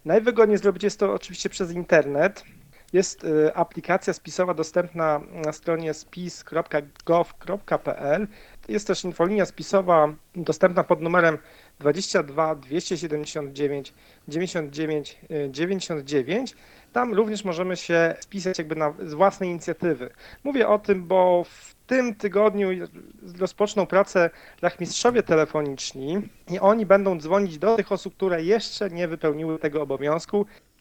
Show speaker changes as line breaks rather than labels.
Najwygodniej zrobić jest to oczywiście przez internet. Jest aplikacja spisowa dostępna na stronie spis.gov.pl. Jest też infolinia spisowa dostępna pod numerem 22 279 99 99. Tam również możemy się spisać z własnej inicjatywy. Mówię o tym, bo w tym tygodniu rozpoczną pracę rachmistrzowie telefoniczni i oni będą dzwonić do tych osób, które jeszcze nie wypełniły tego obowiązku